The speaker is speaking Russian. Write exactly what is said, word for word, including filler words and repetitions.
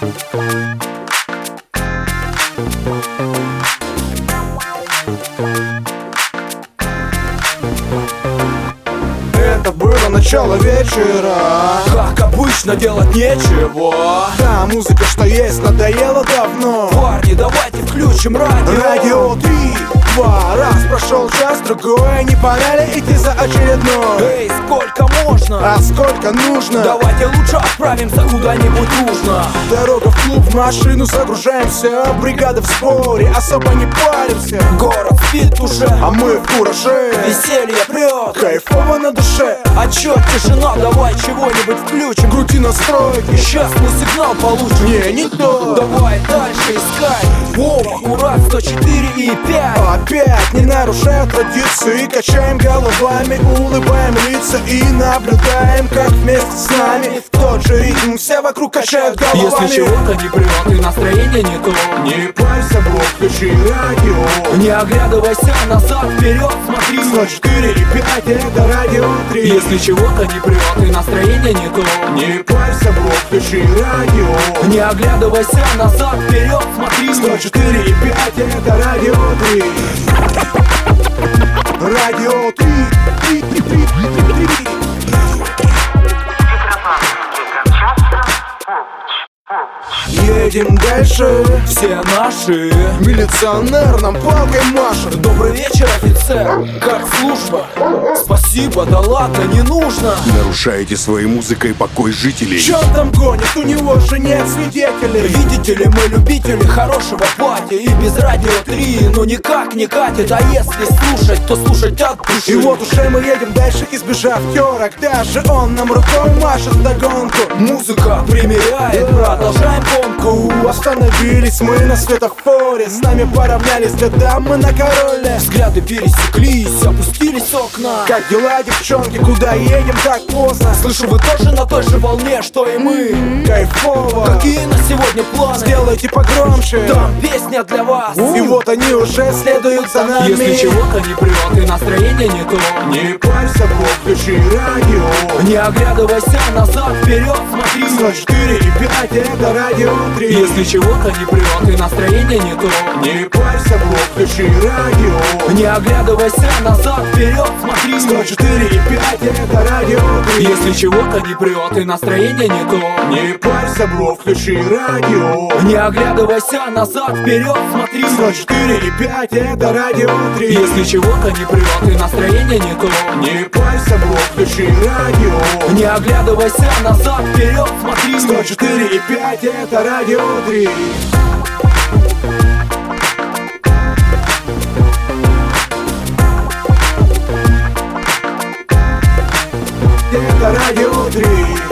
Это было начало вечера, как обычно, делать нечего. та музыка, что есть, надоела давно. Парни, давайте включим радио. Радио три, два, раз прошел час, другой. Не пора ли идти за очередной? Эй, сколько можно? А сколько нужно? Давайте лучше отправимся куда-нибудь нужно. Дорога в клуб, в машину загружаемся. Бригада в сборе, особо не паримся. Город спит уже, А мы в кураже, веселье прет. кайфово на душе. А чё, тишина, давай чего-нибудь включим. Крути настройки, Сейчас мы сигнал получим. не, не то. Давай дальше искать. Вова, Мурат, сто четыре и пять. Опять не нарушая традиции, качаем головами, улыбаем лица и наблюдаем, как вместе с нами в тот же ритм все вокруг качают головами. Если чего-то не прет и настроение не то, Не парься, бро, включи радио. не оглядывайся назад, вперед смотри. сто четыре и пять, это радио три. Если чего-то не прет и настроение не то, Не парься, бро, включи радио. не оглядывайся назад, вперед смотри. сто четыре и пять, это радио три. Радио три, три, три, три, три, три. Едем дальше, Все наши. милиционер нам палкой машет. Добрый вечер, офицер. Как служба? Спасибо, да ладно, не нужно. Нарушаете своей музыкой покой жителей. Чё он там гонит? У него же нет свидетелей. Видите ли, мы любители хорошего пати. И без радио три, ну никак не катит. А если слушать, то слушать от души. И вот уже мы едем дальше, избежав терок. Даже он нам рукой машет вдогонку. Музыка примеряет, продолжаем гонку. Остановились мы на светофоре, с нами поравнялись года, мы на короле. Взгляды пересеклись, опустились окна. Как дела, девчонки, куда едем так поздно? Слышу, вы тоже на той же волне, что и мы. Кайфово, Какие на сегодня планы? сделайте погромче. Там песня для вас. И вот они уже следуют за нами. Если чего-то не прет и настроение не то, Не парься, бро, включи радио. не оглядывайся назад, вперед смотри. сто четыре и пять, это радио три. Если чего-то не прет и настроение не то, Не парься, бро, включи радио. не оглядывайся назад, вперед смотри. сто четыре и пять, это радио три. Если чего-то не прет и настроение не то, Не парься, бро, включи радио. не оглядывайся назад, вперед смотри. сто четыре и пять, это радио три. Если чего-то не прет и настроение не то, Не парься, бро, включи радио. не оглядывайся назад, вперед смотри. сто четыре и пять, это радио три. Это радио три.